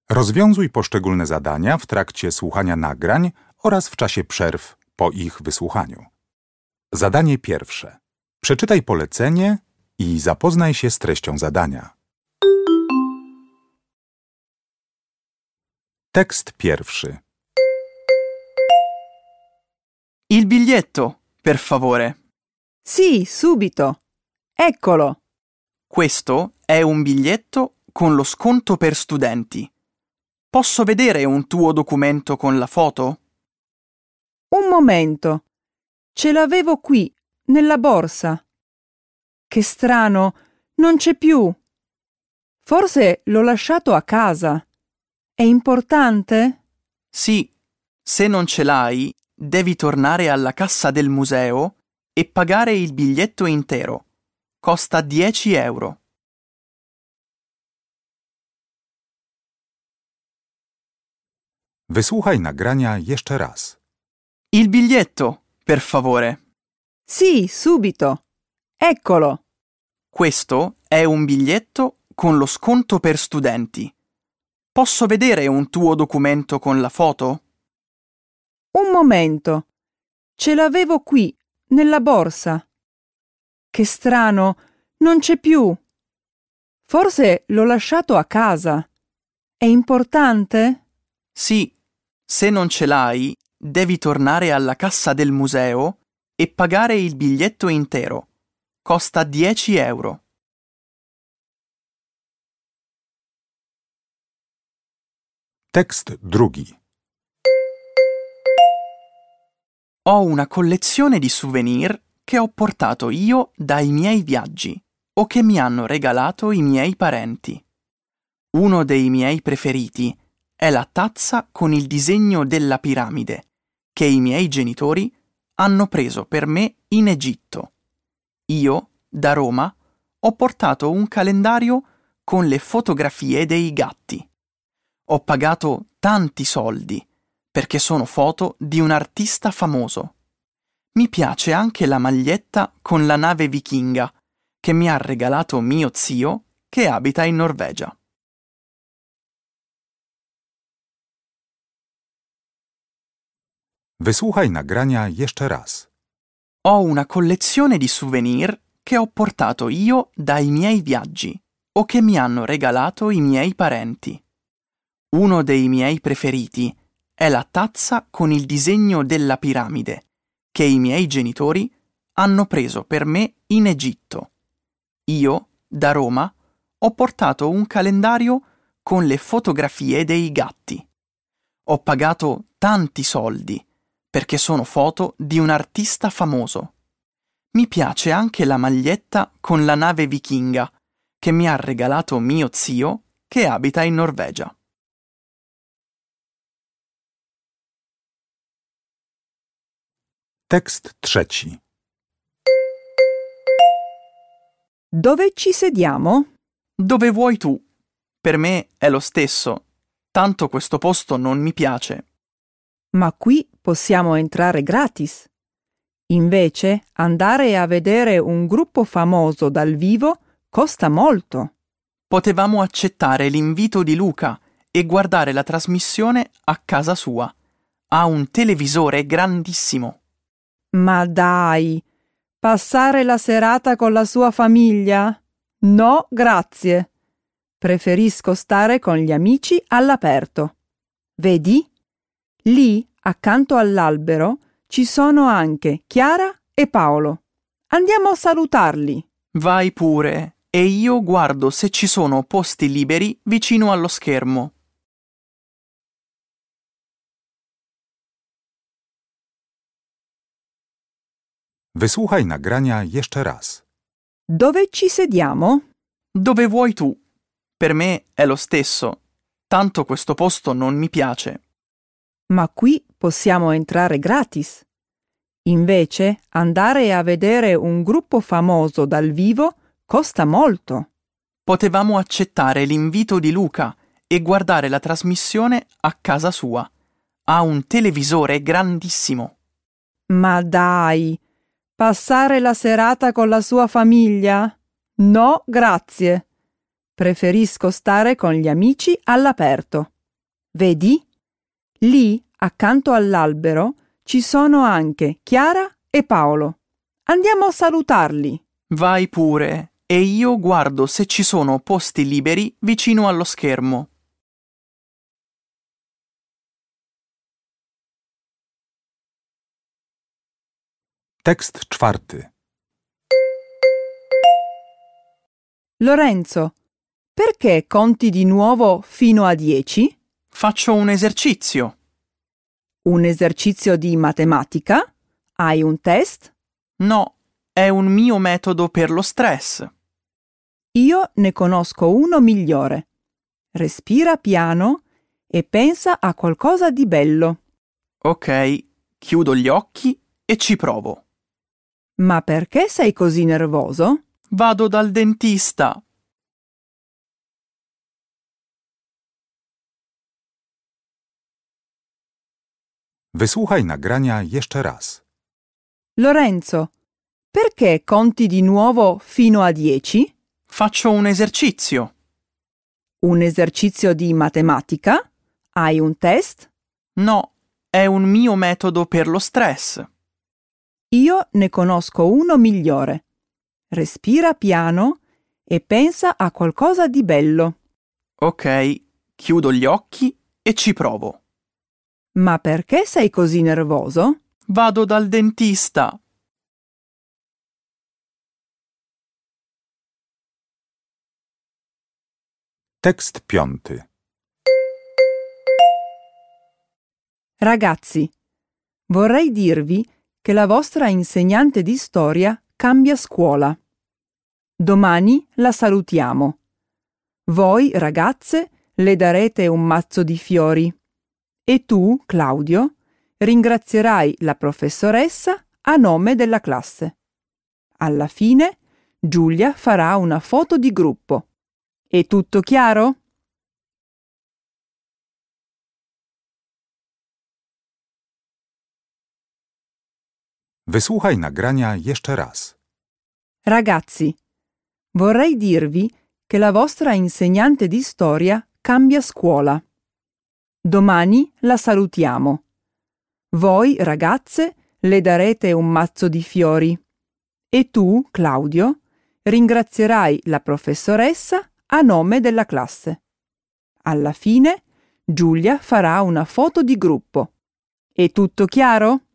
Rozwiązuj poszczególne zadania w trakcie słuchania nagrań oraz w czasie przerw po ich wysłuchaniu. Zadanie pierwsze. Przeczytaj polecenie i zapoznaj się z treścią zadania. Tekst pierwszy. Il biglietto, per favore. Sì, subito. Eccolo. Questo è un biglietto con lo sconto per studenti. Posso vedere un tuo documento con la foto? Un momento. Ce l'avevo qui, nella borsa. Che strano, non c'è più. Forse l'ho lasciato a casa. È importante? Sì, se non ce l'hai, devi tornare alla cassa del museo e pagare il biglietto intero. Costa 10 euro. Wysłuchaj nagrania jeszcze raz. Il biglietto, per favore. Sì, subito. Eccolo. Questo è un biglietto con lo sconto per studenti. Posso vedere un tuo documento con la foto? Un momento. Ce l'avevo qui, nella borsa. Che strano, non c'è più. Forse l'ho lasciato a casa. È importante? Sì, se non ce l'hai, devi tornare alla cassa del museo e pagare il biglietto intero. Costa 10 euro. Tekst drugi. Ho una collezione di souvenir che ho portato io dai miei viaggi o che mi hanno regalato i miei parenti. Uno dei miei preferiti è la tazza con il disegno della piramide che i miei genitori hanno preso per me in Egitto. Io, da Roma, ho portato un calendario con le fotografie dei gatti. Ho pagato tanti soldi perché sono foto di un artista famoso. Mi piace anche la maglietta con la nave vichinga che mi ha regalato mio zio che abita in Norvegia. Wysłuchaj nagrania jeszcze raz. Ho una collezione di souvenir che ho portato io dai miei viaggi o che mi hanno regalato i miei parenti. Uno dei miei preferiti è la tazza con il disegno della piramide che i miei genitori hanno preso per me in Egitto. Io, da Roma, ho portato un calendario con le fotografie dei gatti. Ho pagato tanti soldi perché sono foto di un artista famoso. Mi piace anche la maglietta con la nave vichinga che mi ha regalato mio zio che abita in Norvegia. Tekst trzeci. Dove ci sediamo? Dove vuoi tu? Per me è lo stesso, tanto questo posto non mi piace. Ma qui possiamo entrare gratis. Invece, andare a vedere un gruppo famoso dal vivo costa molto. Potevamo accettare l'invito di Luca e guardare la trasmissione a casa sua. Ha un televisore grandissimo. Ma dai, passare la serata con la sua famiglia? No, grazie. Preferisco stare con gli amici all'aperto. Vedi? Lì, accanto all'albero, ci sono anche Chiara e Paolo. Andiamo a salutarli. Vai pure, e io guardo se ci sono posti liberi vicino allo schermo. Wysłuchaj nagrania jeszcze raz. Dove ci sediamo? Dove vuoi tu? Per me è lo stesso, tanto questo posto non mi piace. Ma qui possiamo entrare gratis. Invece, andare a vedere un gruppo famoso dal vivo costa molto. Potevamo accettare l'invito di Luca e guardare la trasmissione a casa sua. Ha un televisore grandissimo. Ma dai, passare la serata con la sua famiglia? No, grazie. Preferisco stare con gli amici all'aperto. Vedi? Lì, accanto all'albero, ci sono anche Chiara e Paolo. Andiamo a salutarli. Vai pure, e io guardo se ci sono posti liberi vicino allo schermo. Tekst czwarty. Lorenzo, perché conti di nuovo fino a 10? Faccio un esercizio. Un esercizio di matematica? Hai un test? No, è un mio metodo per lo stress. Io ne conosco uno migliore. Respira piano e pensa a qualcosa di bello. Ok, chiudo gli occhi e ci provo. Ma perché sei così nervoso? Vado dal dentista. Wysłuchaj nagrania jeszcze raz. Lorenzo, perché conti di nuovo fino a 10? Faccio un esercizio. Un esercizio di matematica? Hai un test? No, è un mio metodo per lo stress. Io ne conosco uno migliore. Respira piano e pensa a qualcosa di bello. Ok, chiudo gli occhi e ci provo. Ma perché sei così nervoso? Vado dal dentista. Tekst piąty. Ragazzi, vorrei dirvi che la vostra insegnante di storia cambia scuola. Domani la salutiamo. Voi, ragazze, le darete un mazzo di fiori. E tu, Claudio, ringrazierai la professoressa a nome della classe. Alla fine, Giulia farà una foto di gruppo. È tutto chiaro? Wysłuchaj nagrania jeszcze raz. Ragazzi, vorrei dirvi che la vostra insegnante di storia cambia scuola. Domani la salutiamo. Voi, ragazze, le darete un mazzo di fiori. E tu, Claudio, ringrazierai la professoressa a nome della classe. Alla fine, Giulia farà una foto di gruppo. È tutto chiaro?